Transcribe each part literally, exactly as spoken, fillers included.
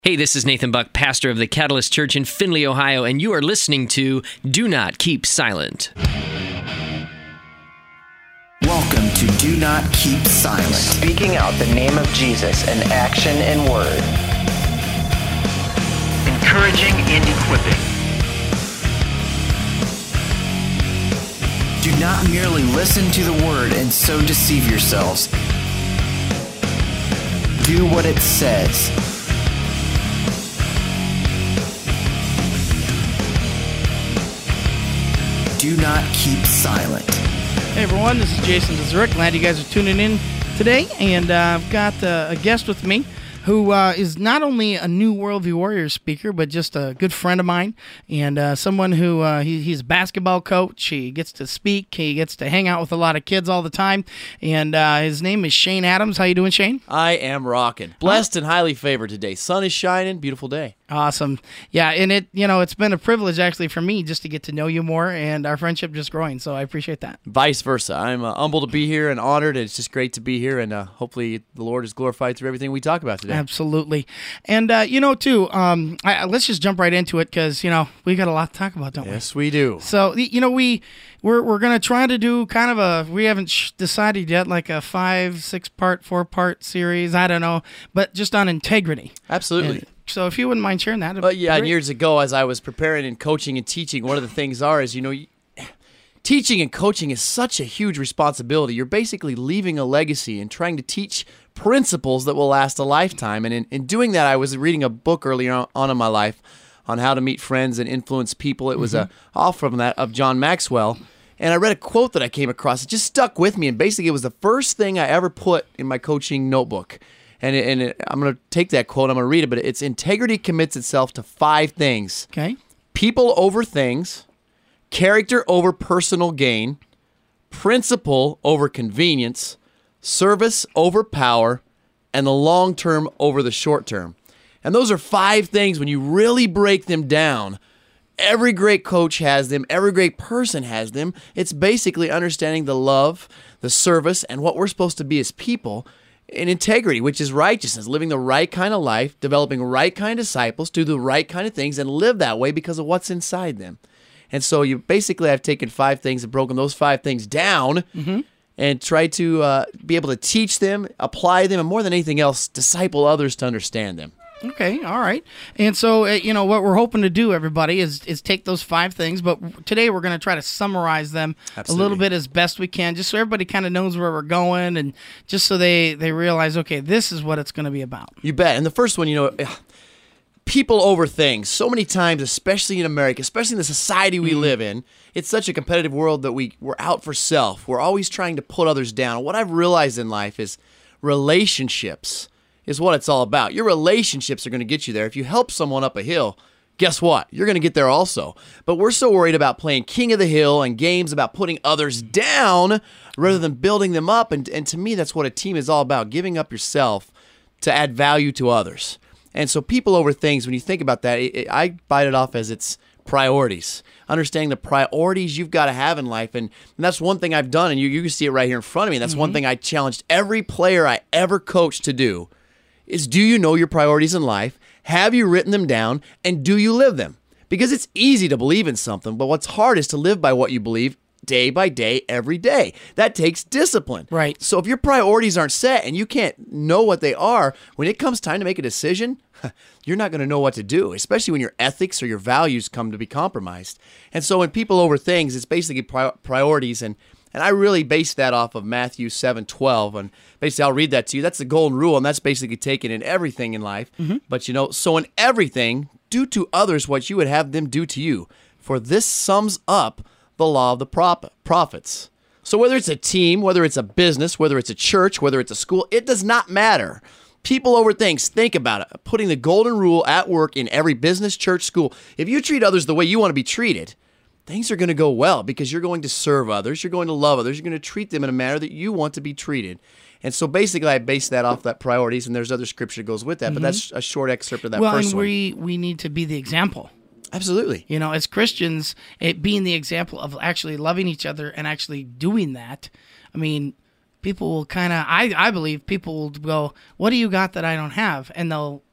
Hey, this is Nathan Buck, pastor of the Catalyst Church in Findlay, Ohio, and you are listening to Do Not Keep Silent. Welcome to Do Not Keep Silent. Speaking out the name of Jesus in action and word. Encouraging and equipping. Do not merely listen to the word and so deceive yourselves. Do what it says. Do not keep silent. Hey everyone, this is Jason Deserick. Glad you guys are tuning in today, and uh, I've got uh, a guest with me who uh, is not only a new Worldview Warriors speaker, but just a good friend of mine, and uh, someone who, uh, he, he's a basketball coach. He gets to speak. He gets to hang out with a lot of kids all the time, and uh, his name is Shane Adams. How you doing, Shane? I am rocking. Blessed and highly favored today. Sun is shining. Beautiful day. Awesome. Yeah, and it, you know, it's been a privilege actually for me just to get to know you more, and our friendship just growing, so I appreciate that. Vice versa. I'm uh, humbled to be here and honored, and it's just great to be here, and uh, hopefully the Lord is glorified through everything we talk about today. Absolutely. And, uh, you know, too, um, I, let's just jump right into it because, you know, we got a lot to talk about, don't we? Yes, we do. So, you know, we, we're, we're going to try to do kind of a, we haven't sh- decided yet, like a five, six-part, four-part series, I don't know, but just on integrity. Absolutely. And so if you wouldn't mind sharing that. But yeah, great. years ago, as I was preparing and coaching and teaching, one of the things are is, you know, teaching and coaching is such a huge responsibility. You're basically leaving a legacy and trying to teach principles that will last a lifetime. And in, in doing that, I was reading a book earlier on in my life on how to meet friends and influence people. It was mm-hmm. a off from that of John Maxwell. And I read a quote that I came across. It just stuck with me. And basically, it was the first thing I ever put in my coaching notebook. And, it, and it, I'm going to take that quote, I'm going to read it, but it's integrity commits itself to five things. Okay. People over things, character over personal gain, principle over convenience, service over power, and the long term over the short term. And those are five things when you really break them down. Every great coach has them. Every great person has them. It's basically understanding the love, the service, and what we're supposed to be as people. And integrity, which is righteousness, living the right kind of life, developing right kind of disciples, do the right kind of things, and live that way because of what's inside them. And so you basically have taken five things and broken those five things down mm-hmm. and tried to uh, be able to teach them, apply them, and more than anything else, disciple others to understand them. Okay, all right. And so, uh, you know, what we're hoping to do, everybody, is is take those five things, but today we're going to try to summarize them Absolutely. a little bit as best we can, just so everybody kind of knows where we're going and just so they, they realize, okay, this is what it's going to be about. You bet. And the first one, you know, people over things. So many times, especially in America, especially in the society we mm-hmm. live in, it's such a competitive world that we, we're out for self. We're always trying to put others down. What I've realized in life is relationships is what it's all about. Your relationships are going to get you there. If you help someone up a hill, guess what? You're going to get there also. But we're so worried about playing king of the hill and games about putting others down rather than building them up. And, and to me, that's what a team is all about, giving up yourself to add value to others. And so people over things, when you think about that, it, it, I bite it off as its priorities. Understanding the priorities you've got to have in life. And, and that's one thing I've done, and you, you can see it right here in front of me. That's mm-hmm. one thing I challenged every player I ever coached to do. Is do you know your priorities in life? Have you written them down? And do you live them? Because it's easy to believe in something, but what's hard is to live by what you believe day by day, every day. That takes discipline. Right. So if your priorities aren't set and you can't know what they are, when it comes time to make a decision, you're not going to know what to do, especially when your ethics or your values come to be compromised. And so when people over things, it's basically pri- priorities and And I really base that off of Matthew seven twelve. And basically, I'll read that to you. That's the golden rule, and that's basically taken in everything in life. Mm-hmm. But, you know, so in everything, do to others what you would have them do to you. For this sums up the law of the prop- prophets. So whether it's a team, whether it's a business, whether it's a church, whether it's a school, it does not matter. People over things. Think about it. Putting the golden rule at work in every business, church, school. If you treat others the way you want to be treated, things are going to go well because you're going to serve others, you're going to love others, you're going to treat them in a manner that you want to be treated. And so basically I base that off that priorities, and there's other scripture that goes with that, mm-hmm. but that's a short excerpt of that well, first and one. we, we need to be the example. Absolutely. You know, as Christians, it being the example of actually loving each other and actually doing that, I mean, people will kind of, I, I believe people will go, what do you got that I don't have? And they'll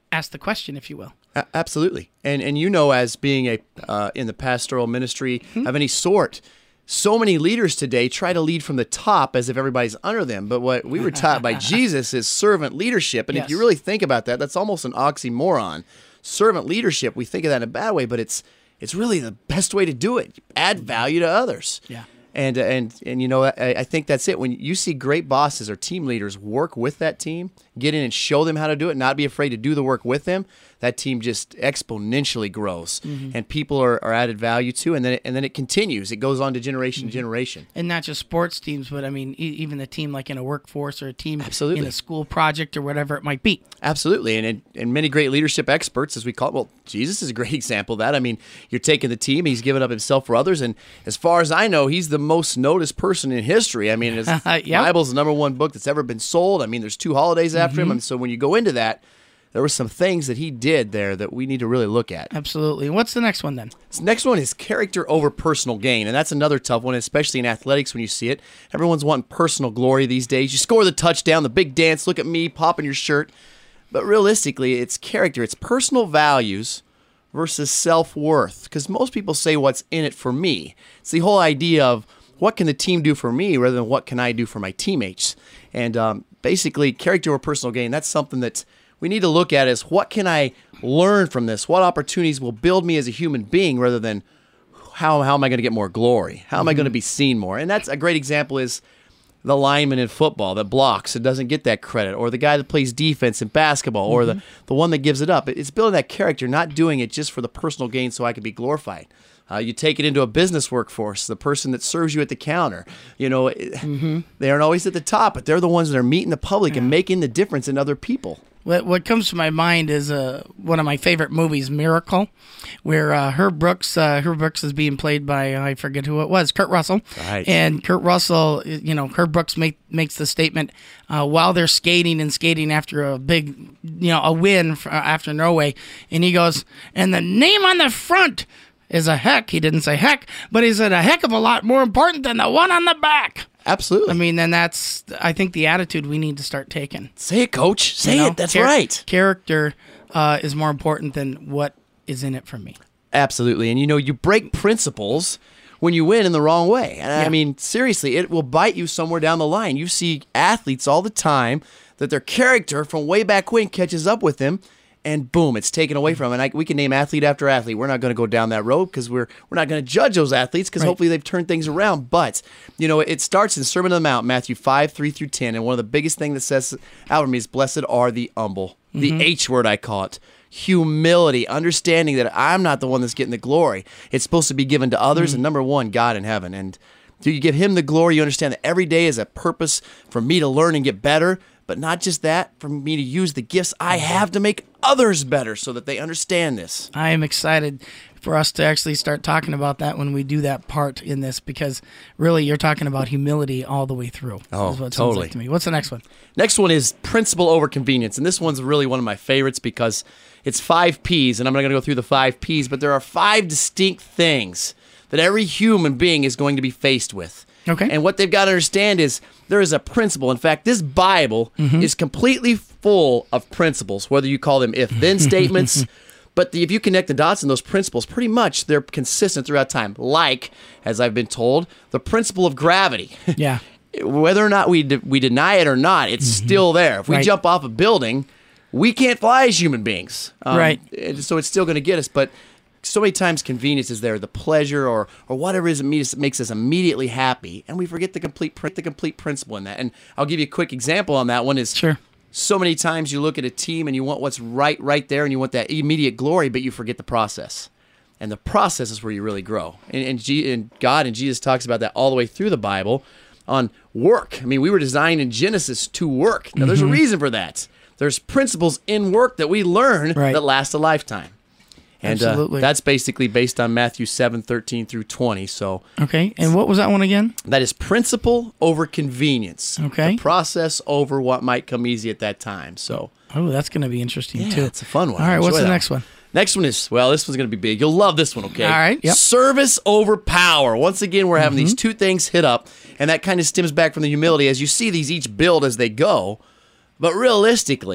ask the question, if you will. A- absolutely. And and you know, as being a uh, in the pastoral ministry Hmm? of any sort, so many leaders today try to lead from the top as if everybody's under them. But what we were taught by Jesus is servant leadership. And Yes. if you really think about that, that's almost an oxymoron. Servant leadership, we think of that in a bad way, but it's it's really the best way to do it. Add value to others. Yeah. And and and you know, I, I think that's it. When you see great bosses or team leaders work with that team, get in and show them how to do it, not be afraid to do the work with them, that team just exponentially grows, Mm-hmm. and people are, are added value to, and then it, and then it continues. It goes on to generation Mm-hmm. to generation. And not just sports teams, but I mean, e- even a team like in a workforce or a team Absolutely. in a school project or whatever it might be. Absolutely, and, and and many great leadership experts, as we call it. Well, Jesus is a great example of that. I mean, you're taking the team; he's given up himself for others, and as far as I know, he's the most noticed person in history. I mean, his Yep. Bible's the number one book that's ever been sold. I mean, there's two holidays after Mm-hmm. him, and so when you go into that, there were some things that he did there that we need to really look at. Absolutely. What's the next one then? This next one is character over personal gain, and that's another tough one, especially in athletics when you see it. Everyone's wanting personal glory these days. You score the touchdown, the big dance, look at me, popping your shirt. But realistically, it's character. It's personal values versus self-worth, because most people say what's in it for me. It's the whole idea of what can the team do for me rather than what can I do for my teammates. And um, basically, character over personal gain, that's something that we need to look at as what can I learn from this? What opportunities will build me as a human being rather than how, how am I going to get more glory? How am I going to be seen more? And that's a great example is the lineman in football that blocks and doesn't get that credit, or the guy that plays defense in basketball, or the, the one that gives it up. It's building that character, not doing it just for the personal gain so I can be glorified. Uh, you take it into a business workforce, the person that serves you at the counter. You know, Mm-hmm. they aren't always at the top, but they're the ones that are meeting the public and making the difference in other people. What what comes to my mind is uh, one of my favorite movies, Miracle, where uh, Herb Brooks uh, Herb Brooks is being played by, I forget who it was, Kurt Russell. Right. And Kurt Russell, you know, Herb Brooks make, makes the statement uh, while they're skating and skating after a big, you know, a win for, after Norway, and he goes, and the name on the front is a heck. He didn't say heck, but he said a heck of a lot more important than the one on the back. Absolutely. I mean, then that's, I think, the attitude we need to start taking. Say it, coach. Say You know, it. That's char- right. Character uh, is more important than what is in it for me. Absolutely. And you know, you break principles when you win in the wrong way. And I Yeah. mean, seriously, it will bite you somewhere down the line. You see athletes all the time that their character from way back when catches up with them, and boom, it's taken away from them. And I, we can name athlete after athlete. We're not going to go down that road because we're we're not going to judge those athletes because Right. hopefully they've turned things around. But, you know, it starts in Sermon on the Mount, Matthew five, three through ten. And one of the biggest things that says out of me is, blessed are the humble. The H word, I call it. Humility, understanding that I'm not the one that's getting the glory. It's supposed to be given to others, and number one, God in heaven. And do you give him the glory? You understand that every day is a purpose for me to learn and get better, but not just that, for me to use the gifts I have to make others better so that they understand this. I am excited for us to actually start talking about that when we do that part in this, because really you're talking about humility all the way through. Oh, is what it sounds totally. like to me. What's the next one? Next one is principle over convenience. And this one's really one of my favorites because it's five P's, and I'm not going to go through the five P's, but there are five distinct things that every human being is going to be faced with. Okay. And what they've got to understand is there is a principle. In fact, this Bible Mm-hmm. is completely full of principles, whether you call them if-then statements, but the, if you connect the dots in those principles, pretty much they're consistent throughout time. Like, as I've been told, the principle of gravity. Yeah. Whether or not we de- we deny it or not, it's still there. If we Right. jump off a building, we can't fly as human beings. Um, Right. and So it's still going to get us, but so many times convenience is there, the pleasure or or whatever it is that makes- makes us immediately happy, and we forget the complete pr- the complete principle in that. And I'll give you a quick example on that one. Is Sure. so many times you look at a team and you want what's right right there, and you want that immediate glory, but you forget the process. And the process is where you really grow. And, and, G- and God and Jesus talks about that all the way through the Bible on work. I mean, we were designed in Genesis to work. Now, there's a reason for that. There's principles in work that we learn Right. that last a lifetime. And uh, Absolutely. that's basically based on Matthew seven, thirteen through twenty. So Okay. And what was that one again? that is principle over convenience. Okay. The process over what might come easy at that time. So Oh, that's going to be interesting yeah, too. it's a fun one. All right. I What's enjoy the that next one? Next one is, well, this one's going to be big. You'll love this one, okay? All right, yep. Service over power. Once again, we're having Mm-hmm. these two things hit up, and that kind of stems back from the humility as you see these each build as they go. But realistically,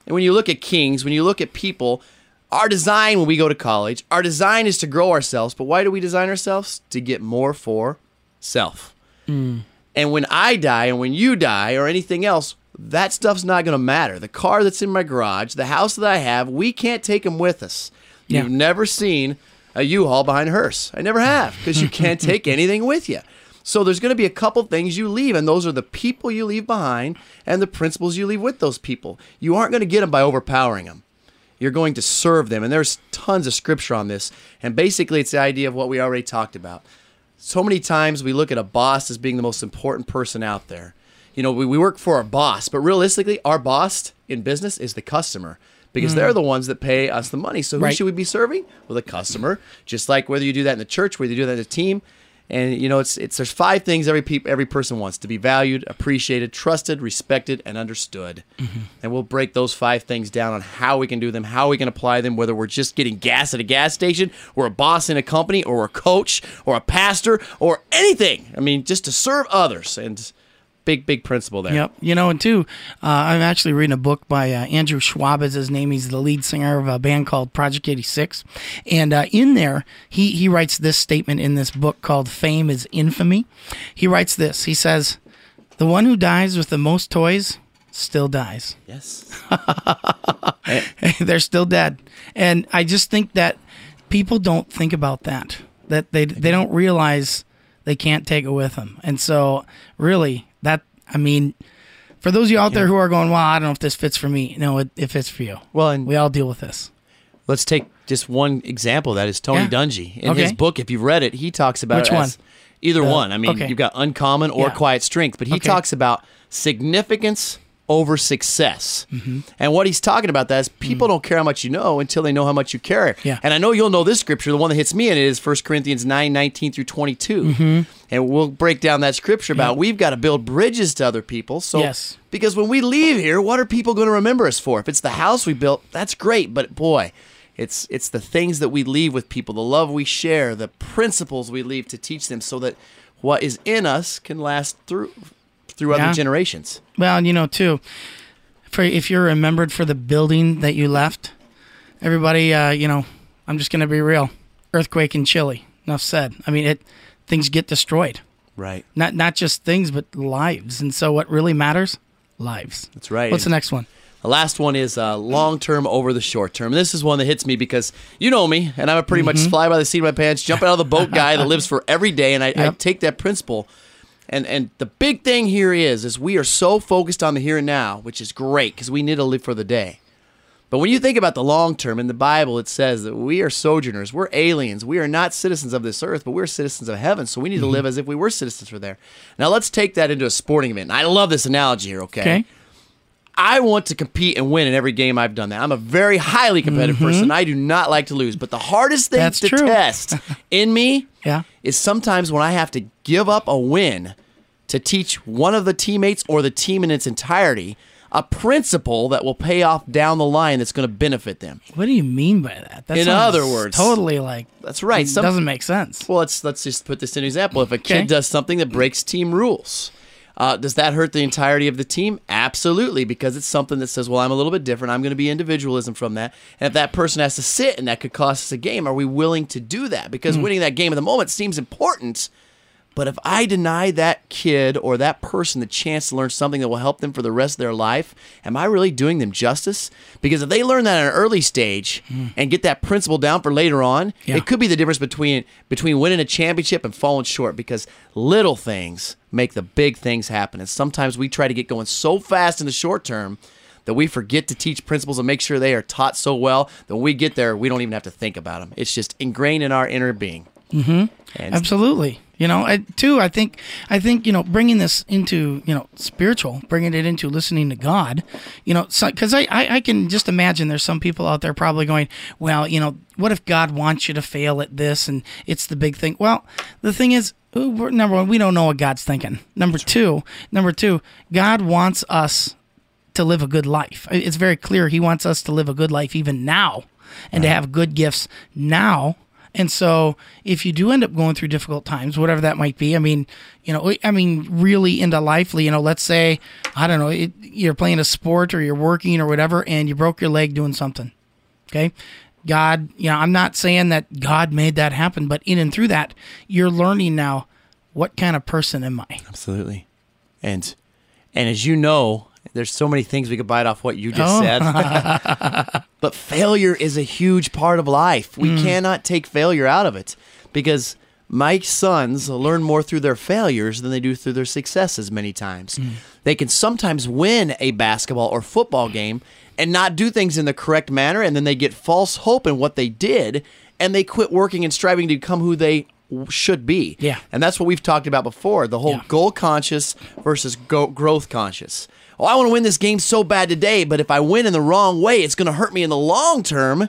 And when you look at kings, when you look at people, our design when we go to college, our design is to grow ourselves. But why do we design ourselves? To get more for self. Mm. And when I die and when you die or anything else, that stuff's not going to matter. The car that's in my garage, the house that I have, we can't take them with us. Yeah. You've never seen a U-Haul behind a hearse. I never have, because you can't take anything with you. So there's going to be a couple things you leave, and those are the people you leave behind and the principles you leave with those people. You aren't going to get them by overpowering them. You're going to serve them, and there's tons of scripture on this. And basically, it's the idea of what we already talked about. So many times we look at a boss as being the most important person out there. You know, we, we work for our boss, but realistically, our boss in business is the customer, because mm. they're the ones that pay us the money. So who right. should we be serving? Well, the customer. Just like whether you do that in the church, whether you do that in a team. And, you know, it's it's there's five things every pe- every person wants: to be valued, appreciated, trusted, respected, and understood. Mm-hmm. And we'll break those five things down on how we can do them, how we can apply them, whether we're just getting gas at a gas station, or a boss in a company, or a coach, or a pastor, or anything. I mean, just to serve others. And big, big principle there. Yep. You know, and too, uh, I'm actually reading a book by uh, Andrew Schwab is his name. He's the lead singer of a band called Project eighty-six. And uh, in there, he, he writes this statement in this book called Fame is Infamy. He writes this. He says, "The one who dies with the most toys still dies." Yes. They're still dead. And I just think that people don't think about that, that they they don't realize they can't take it with them. And so, really, that, I mean, for those of you out yeah. there who are going, well, I don't know if this fits for me. No, it, it fits for you. Well, and we all deal with this. Let's take just one example of that is Tony yeah. Dungy. In okay. his book, if you've read it, he talks about Which it as one? either the, one. I mean, okay. you've got uncommon or yeah. quiet strength, but he okay. talks about significance over success. Mm-hmm. And what he's talking about that is people mm. don't care how much you know until they know how much you care. Yeah. And I know you'll know this scripture. The one that hits me in it is First Corinthians nine, nineteen through twenty-two. Mm-hmm. And we'll break down that scripture about yeah. we've got to build bridges to other people. So, yes. Because when we leave here, what are people going to remember us for? If it's the house we built, that's great. But boy, it's it's the things that we leave with people, the love we share, the principles we leave to teach them so that what is in us can last through through yeah. other generations. Well, and you know, too, for if you're remembered for the building that you left, everybody, uh, you know, I'm just going to be real. Earthquake in Chile. Enough said. I mean, it things get destroyed. Right. Not not just things, but lives. And so what really matters? Lives. That's right. What's the next one? The last one is uh, long-term over the short-term. And this is one that hits me because you know me, and I'm a pretty mm-hmm. much fly by the seat of my pants, jump out of the boat guy that lives for every day, and I, yep. I take that principle. And and the big thing here is, is we are so focused on the here and now, which is great because we need to live for the day. But when you think about the long term, in the Bible it says that we are sojourners, we're aliens, we are not citizens of this earth, but we're citizens of heaven, so we need mm-hmm. to live as if we were citizens for there. Now let's take that into a sporting event. And I love this analogy here, okay? Okay. I want to compete and win in every game I've done that. I'm a very highly competitive mm-hmm. person. I do not like to lose. But the hardest thing That's to true. test in me yeah. is sometimes when I have to give up a win to teach one of the teammates or the team in its entirety a principle that will pay off down the line that's going to benefit them. What do you mean by that? That in other words, totally like that's right. It Some, doesn't make sense. Well, let's let's just put this in an example. If a kid Okay. does something that breaks team rules, uh, does that hurt the entirety of the team? Absolutely, because it's something that says, well, I'm a little bit different. I'm going to be individualism from that. And if that person has to sit and that could cost us a game, are we willing to do that? Because Mm. winning that game at the moment seems important. But if I deny that kid or that person the chance to learn something that will help them for the rest of their life, am I really doing them justice? Because if they learn that at an early stage mm. and get that principle down for later on, yeah. it could be the difference between between winning a championship and falling short, because little things make the big things happen. And sometimes we try to get going so fast in the short term that we forget to teach principles and make sure they are taught so well that when we get there, we don't even have to think about them. It's just ingrained in our inner being. Mm-hmm. And Absolutely. You know, I, too, I think, I think, you know, bringing this into, you know, spiritual, bringing it into listening to God, you know, because so, I, I, I can just imagine there's some people out there probably going, well, you know, what if God wants you to fail at this and it's the big thing? Well, the thing is, we're, number one, we don't know what God's thinking. Number two, number two, God wants us to live a good life. It's very clear He wants us to live a good life even now and right. to have good gifts now And so if you do end up going through difficult times, whatever that might be, I mean, you know, I mean, really into life, you know, let's say, I don't know, it, you're playing a sport or you're working or whatever, and you broke your leg doing something. Okay. God, you know, I'm not saying that God made that happen, but in and through that, you're learning now, what kind of person am I? Absolutely. And, and as you know, there's so many things we could bite off what you just Oh. said. But failure is a huge part of life. We mm. cannot take failure out of it, because my sons learn more through their failures than they do through their successes many times. Mm. They can sometimes win a basketball or football game and not do things in the correct manner, and then they get false hope in what they did, and they quit working and striving to become who they should be. Yeah. And that's what we've talked about before, the whole yeah. goal conscious versus go- growth conscious. Oh, I want to win this game so bad today, but if I win in the wrong way, it's going to hurt me in the long term.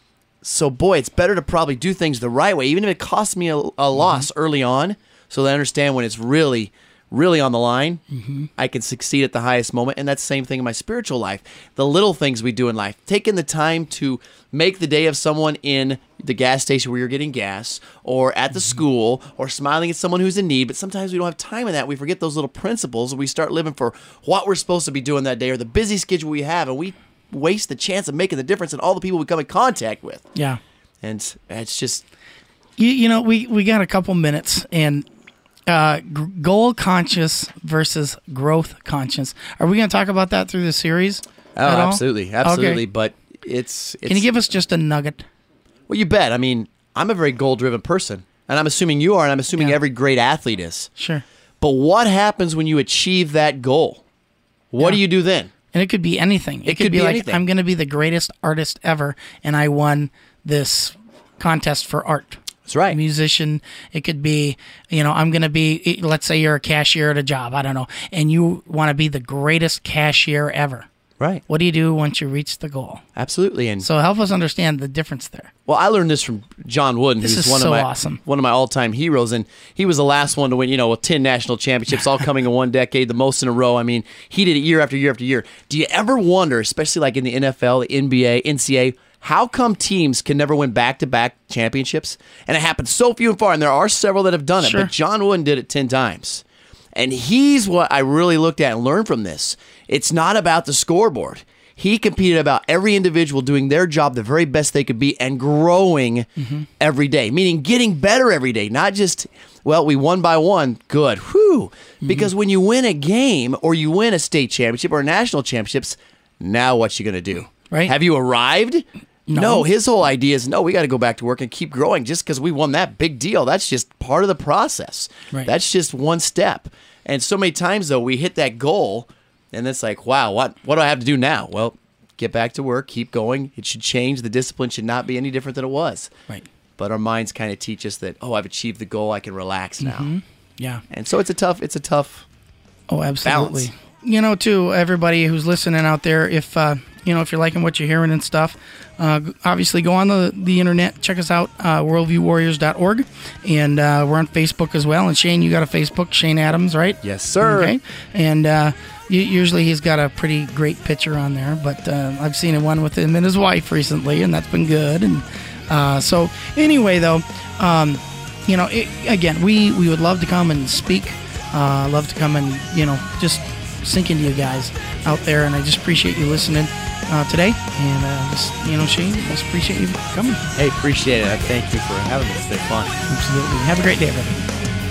So, boy, it's better to probably do things the right way, even if it costs me a, a loss mm-hmm. early on, so that I understand when it's really, really on the line, mm-hmm. I can succeed at the highest moment. And that's the same thing in my spiritual life. The little things we do in life, taking the time to make the day of someone in the gas station where you're getting gas, or at the mm-hmm. school, or smiling at someone who's in need. But sometimes we don't have time in that. We forget those little principles, and we start living for what we're supposed to be doing that day, or the busy schedule we have, and we waste the chance of making the difference in all the people we come in contact with. Yeah. And it's just... You, you know, we, we got a couple minutes, and uh, g- goal conscious versus growth conscious. Are we going to talk about that through the series? Oh, absolutely. Absolutely. Okay. But it's, it's... Can you give us just a nugget? Well, you bet. I mean, I'm a very goal-driven person, and I'm assuming you are, and I'm assuming yeah. every great athlete is. Sure. But what happens when you achieve that goal? What yeah. do you do then? And it could be anything. It, it could, could be, be like, anything. I'm going to be the greatest artist ever, and I won this contest for art. That's right. Musician. It could be, you know, I'm going to be, let's say you're a cashier at a job, I don't know, and you want to be the greatest cashier ever. Right. What do you do once you reach the goal? Absolutely. And so help us understand the difference there. Well, I learned this from John Wooden, this who's is one so of my awesome. one of my all-time heroes, and he was the last one to win, you know, with ten national championships, all coming in one decade, the most in a row. I mean, he did it year after year after year. Do you ever wonder, especially like in the N F L, the N B A, N C A A, how come teams can never win back-to-back championships? And it happens so few and far, and there are several that have done it, sure. but John Wooden did it ten times. And he's what I really looked at and learned from this. It's not about the scoreboard. He competed about every individual doing their job the very best they could be and growing mm-hmm. every day, meaning getting better every day, not just, well, we won by one, good, whew. Mm-hmm. Because when you win a game or you win a state championship or national championships, now what you going to do? Right. Have you arrived? No. no, his whole idea is, no, we got to go back to work and keep growing just because we won that big deal. That's just part of the process. Right. That's just one step. And so many times, though, we hit that goal, and it's like, wow, what what do I have to do now? Well, get back to work, keep going. It should change. The discipline should not be any different than it was. Right. But our minds kind of teach us that, oh, I've achieved the goal. I can relax now. Mm-hmm. Yeah. And so it's a tough, it's a tough Oh, absolutely. balance. You know, too, everybody who's listening out there, if, uh, you know, if you're liking what you're hearing and stuff, uh, obviously go on the, the internet, check us out, uh, worldview warriors dot org, and uh, we're on Facebook as well. And Shane, you got a Facebook, Shane Adams, right? Yes, sir. Okay. And uh, usually he's got a pretty great picture on there, but uh, I've seen one with him and his wife recently, and that's been good. And uh, so anyway, though, um, you know, it, again, we, we would love to come and speak, uh, love to come and, you know, just sink into you guys out there, and I just appreciate you listening uh, today, and uh, just, you know, Shane, just appreciate you coming. Hey, appreciate it. I thank you for having me. It's been fun. Absolutely. Have a great day, everybody.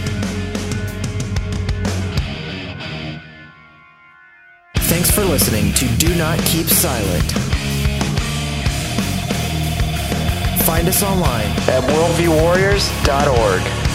Thanks for listening to Do Not Keep Silent. Find us online at worldview warriors dot org.